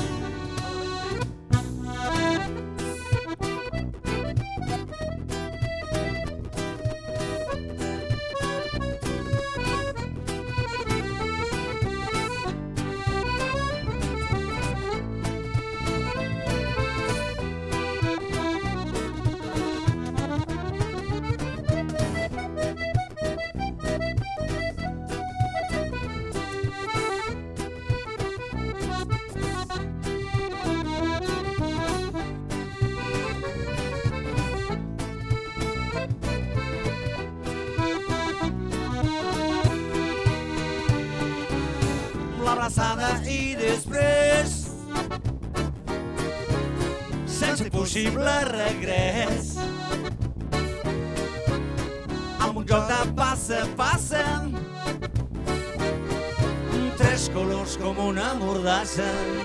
L'abraçada i després, sense possible regrés, amb un joc de passa-passa, tres colors com una mordassa.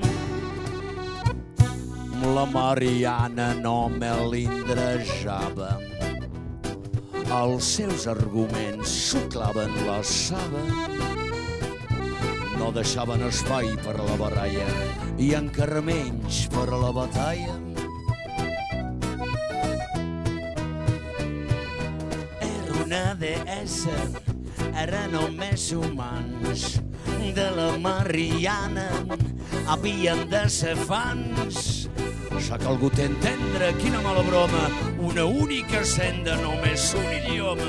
La Mariana no melindrejava, els seus arguments xuclaven la saba. No no deixaven espai per a la baralla i encara menys per a la batalla. Era una deessa, era només humans, de la Mariana havien de ser fans. S'ha calgut entendre quina mala broma, una única senda, només un idioma.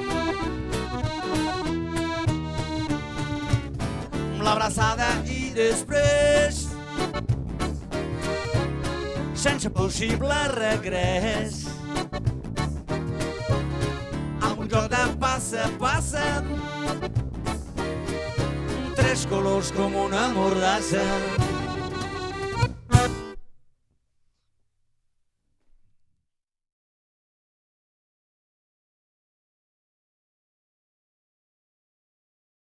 L'abraçada i després, sense possible regrés, a un joc de passa, passa, tres colors com una mordassa.